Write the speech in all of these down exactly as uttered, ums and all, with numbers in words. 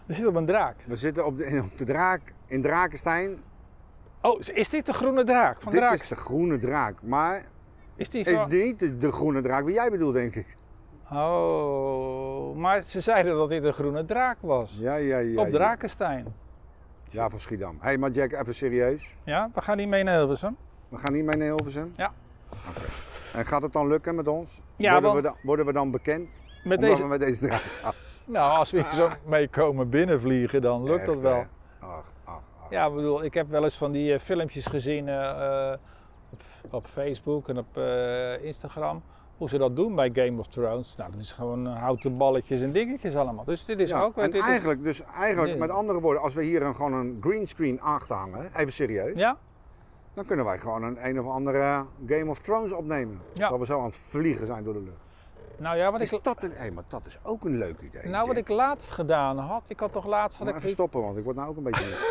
We zitten op een draak. We zitten op de, op de draak in Drakenstein. Oh, is dit de groene draak van Dit Draak? is de groene draak, maar Is die is van... niet de, de groene draak wie jij bedoelt, denk ik. Oh, maar ze zeiden dat dit een groene draak was. Ja, ja, ja. Op Drakenstein. Ja, van Schiedam. Hé, hey, maar Jack, even serieus. Ja, we gaan niet mee naar Hilversum. We gaan niet mee naar Hilversum? Ja. Oké. Okay. En gaat het dan lukken met ons? Ja, worden, want... we dan, worden we dan bekend? Met Omdat deze... we met deze draak gaan? Nou, als we hier zo meekomen binnenvliegen, dan lukt Echt, dat wel. Hè? Ach, ach, ach. Ja, ik bedoel, ik heb wel eens van die uh, filmpjes gezien uh, op, op Facebook en op uh, Instagram. Hoe ze dat doen bij Game of Thrones. Nou, dat is gewoon uh, houten balletjes en dingetjes allemaal. Dus dit is ja, ook... En dit eigenlijk, is... dus eigenlijk Nee. met andere woorden, als we hier een, gewoon een greenscreen achter hangen, even serieus. Ja? Dan kunnen wij gewoon een een of andere Game of Thrones opnemen. Ja. Dat we zo aan het vliegen zijn door de lucht. Nou ja, wat Is ik... dat een, hey, maar dat is ook een leuk idee. Nou, wat Jack. ik laatst gedaan had, ik had toch laatst... Had Maar ik even stoppen, want ik word nou ook een beetje mis.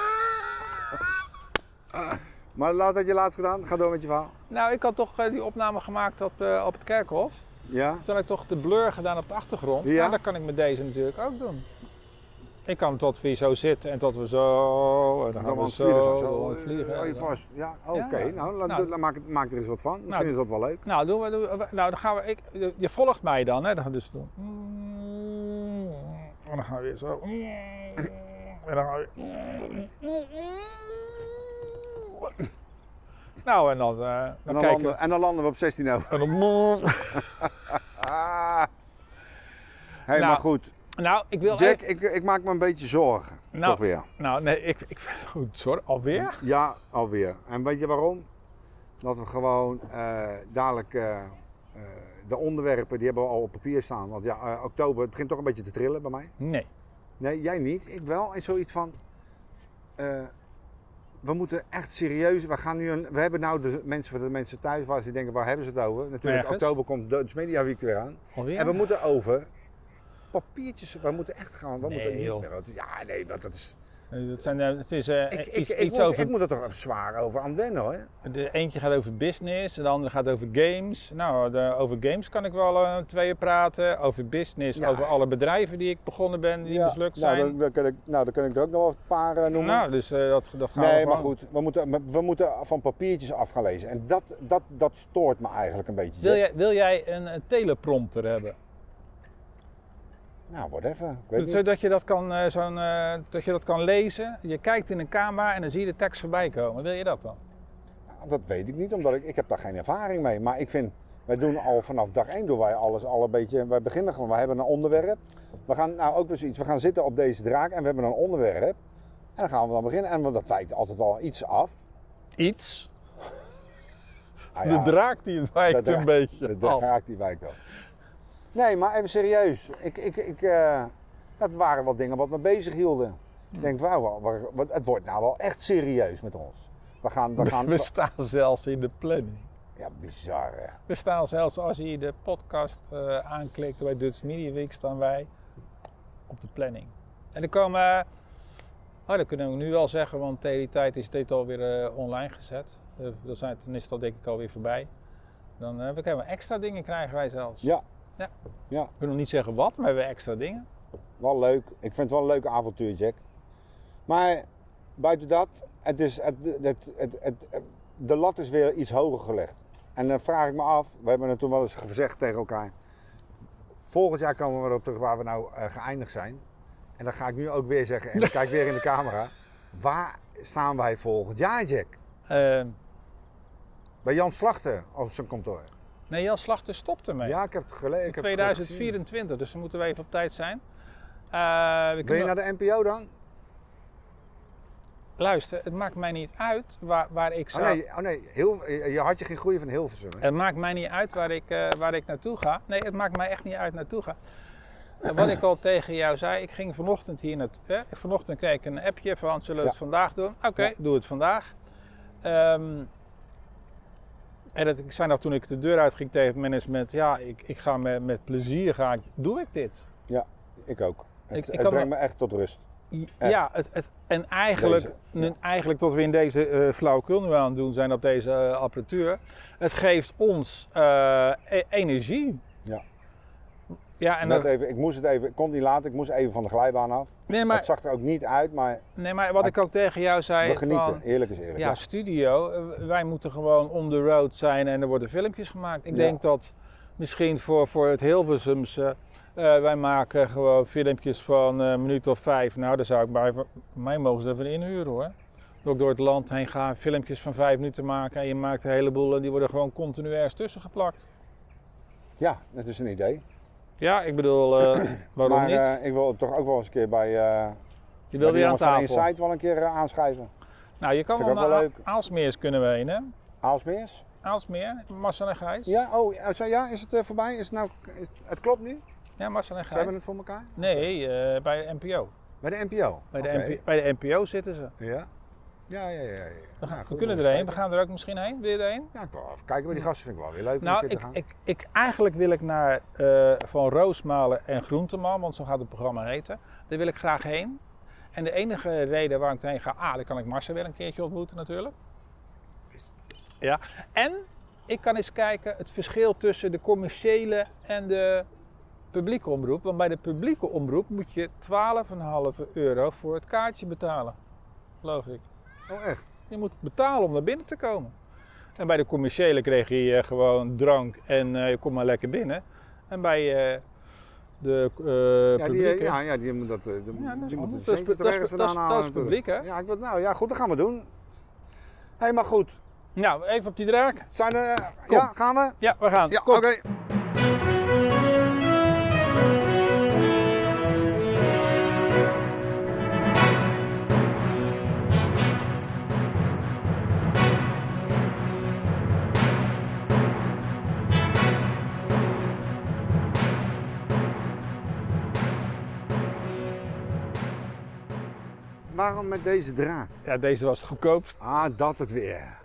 Maar laat dat je laatst gedaan, ga door met je verhaal. Nou, ik had toch uh, die opname gemaakt op, uh, op het Kerkhof. Ja? Toen had ik toch de blur gedaan op de achtergrond. Ja. Nou, dat kan ik met deze natuurlijk ook doen. Ik kan tot we zo zitten en tot we zo... En dan gaan Dan we we vliegen zo... zo. aan het vliegen. Hou je vast. Ja, oké. Ja. Nou, laat, Nou. laat- maak, het- maak er eens wat van. Misschien Nou. is dat wel leuk. Nou, doen we, doen we- nou, dan gaan we... Ik, je- je volgt mij dan, hè? Dan gaan we dus doen. En dan gaan we weer zo... En dan gaan we... Nou, en dan, uh, En dan dan, kijken landen, en dan landen we op zestien over. we. En dan... Ah. Hé, Nou, maar goed. Nou, ik wil... Jack, ik, ik maak me een beetje zorgen. Nou. Toch weer. Nou, nee, ik... ik goed, sorry, alweer? Ja, alweer. En weet je waarom? Dat we gewoon eh, dadelijk eh, eh, de onderwerpen, die hebben we al op papier staan. Want ja, eh, oktober, het begint toch een beetje te trillen bij mij. Nee. Nee, jij niet. Ik wel. En zoiets van, eh, we moeten echt serieus, we gaan nu een, we hebben nou de mensen voor de mensen thuis waar ze denken, waar hebben ze het over? Natuurlijk, Nergens. oktober komt Dutch Media Week er weer aan. Alweer? En we moeten over papiertjes, we moeten echt gaan, we Nee, moeten niet joh. meer, ja nee, dat, dat is, Dat zijn, eh, het is uh, ik, ik, iets, ik, iets moet, over... ik moet er toch zwaar over aan wennen hoor. De eentje gaat over business, de andere gaat over games. Nou, de, over games kan ik wel uh, twee uur praten. Over business, Ja. over alle bedrijven die ik begonnen ben, die Ja, mislukt nou, zijn. dan, dan, kan ik, nou, dan kan ik er ook nog wel een paar uh, noemen. Nou, dus uh, dat, dat gaan we nee, gewoon... maar goed, we moeten, we moeten van papiertjes af gaan lezen. En dat, dat, dat stoort me eigenlijk een beetje. Wil jij, wil jij een, een teleprompter hebben? Nou, whatever. Ik weet niet. Zodat je dat, kan, uh, zo'n, uh, dat je dat kan lezen. Je kijkt in een camera en dan zie je de tekst voorbij komen. Wil je dat dan? Nou, dat weet ik niet, omdat ik, ik heb daar geen ervaring mee. Maar ik vind, wij doen al vanaf dag één doen wij alles al een beetje. Wij beginnen gewoon, wij hebben een onderwerp. We gaan nou ook weer zoiets, we gaan zitten op deze draak en we hebben een onderwerp. En dan gaan we dan beginnen. En dat wijkt altijd wel iets af. Iets? Ah ja, De draak die wijkt de dra- een beetje De af. draak die wijkt wel. Nee, maar even serieus. Ik, ik, ik, uh, dat waren wel dingen wat me bezig hielden. Ik denk, wauw, wa- wa- het wordt nou wel echt serieus met ons. We gaan, we gaan, We staan zelfs in de planning. ja, bizar hè. We staan zelfs, als je de podcast uh, aanklikt bij Dutch Media Week, staan wij op de planning. En er komen, oh, dat kunnen we nu wel zeggen, want tegen die tijd is dit alweer uh, online gezet. Uh, dan, zijn, dan is het al denk ik alweer voorbij. Dan uh, we kunnen extra dingen krijgen wij zelfs. Ja. Ja. Ja, Ik wil nog niet zeggen wat, maar we hebben extra dingen. wel leuk. Ik vind het wel een leuk avontuur, Jack. Maar buiten dat, het is, het, het, het, het, het- de lat is weer iets hoger gelegd. En dan vraag ik me af, we hebben het toen wel eens gezegd tegen elkaar. Volgend jaar komen we erop terug waar we nou uh, geëindigd zijn. En dan ga ik nu ook weer zeggen, en dan kijk ik weer in de camera. Waar staan wij volgend jaar, Jack? Uh, Bij Jan Slachter op zijn kantoor. nee, Jan Slachter stopt ermee. Ja, ik heb het gelezen. In tweeduizend vierentwintig, dus dan moeten we even op tijd zijn. Uh, we Wil je kunnen- naar de N P O dan? Luister, het maakt mij niet uit waar, waar ik Oh zou... nee, oh nee. Heel, je had je geen groei van Hilversum. Hè? Het maakt mij niet uit waar ik, uh, waar ik naartoe ga. Nee, het maakt mij echt niet uit naartoe ga. En wat ik al tegen jou zei, ik ging vanochtend hier naartoe. Eh, vanochtend kreeg ik een appje van, zullen we het Ja. vandaag doen? Oké, okay, Ja. doe het vandaag. Um, en dat, ik zei nog toen ik de deur uit ging tegen het management, ja, ik, ik ga met, met plezier, ga ik, doe ik dit. Ja, ik ook. Het, Ik- ik het kan brengt me- me echt tot rust. Echt. Ja, het, het, en eigenlijk, Deze, nu- ja. eigenlijk tot we in deze uh, flauwekul nu aan het doen zijn op deze uh, apparatuur. Het geeft ons uh, e- energie. Ja. Ja, en Net dan- even, ik moest het even, ik kon het niet laten, ik moest even van de glijbaan af. nee, maar, Het zag er ook niet uit, maar nee, maar wat ik ook tegen jou zei, we genieten. van, Eerlijk is eerlijk. ja, Ja. studio, eh, wij moeten gewoon on the road zijn en er worden filmpjes gemaakt. Ik Ja. denk dat misschien voor, voor het Hilversumse, eh, wij maken gewoon filmpjes van een minuut of vijf. Nou, daar zou ik bij, mij mogen ze even inhuren hoor. Ook door het land heen gaan, filmpjes van vijf minuten maken en je maakt een heleboel en die worden gewoon continu ergens tussen geplakt. Ja, dat is een idee. Ja, ik bedoel, eh, waarom maar niet? eh, ik wil toch ook wel eens een keer bij, eh Je bij wil die weer aan jongens van tafel. Insight wel een keer eh, aanschrijven. Nou, je kan Vind wel ik ook naar wel A- leuk. Aalsmeers kunnen we heen, hè? Aalsmeers? Aalsmeer, Marcel en Gijs. Ja, oh, ja, zo- ja, is het eh, voorbij? Is het nou, is, het klopt nu? Ja, Marcel en Ze Gijs. hebben het voor elkaar? Nee, eh, bij de N P O. Bij de N P O? Bij de, Oké. N P O bij de N P O zitten ze. Ja? Ja, ja, ja. ja. We, gaan, Ja, we goed, kunnen nog erheen, eens we gaan er ook misschien heen. Wil je erheen? Ja, ik wil even kijken bij die gasten, vind ik wel weer leuk om Nou, een keer ik, te gaan. ik, ik, eigenlijk wil ik naar eh, Van Roosmalen en Groenteman, want zo gaat het programma heten. Daar wil ik graag heen. En de enige reden waarom ik erheen ga, ah, dan kan ik Marcel weer een keertje ontmoeten natuurlijk. Ja. En ik kan eens kijken het verschil tussen de commerciële en de publieke omroep. Want bij de publieke omroep moet je twaalf komma vijf euro voor het kaartje betalen. Geloof ik. Oh, echt? Je moet betalen om naar binnen te komen. En bij de commerciële kreeg je eh, gewoon drank en eh, je komt maar lekker binnen. En bij eh, de eh Ja, die, publieke... ja, ja, die moet dat, eh, die, Ja, dat is die moet anders. de Dat is- centjes er dat is- ergens dat is- vandaan dat is halen publiek, hè? natuurlijk. Ja, ik, wil- nou, ja, goed, dat gaan we doen. Hé, maar goed. Nou, even op die draak. Zijn er, eh, Kom. ja, gaan we? Ja, we gaan. Ja, Kom. oké. Waarom met deze draak? Ja, deze was het goedkoopst. Ah, dat het weer.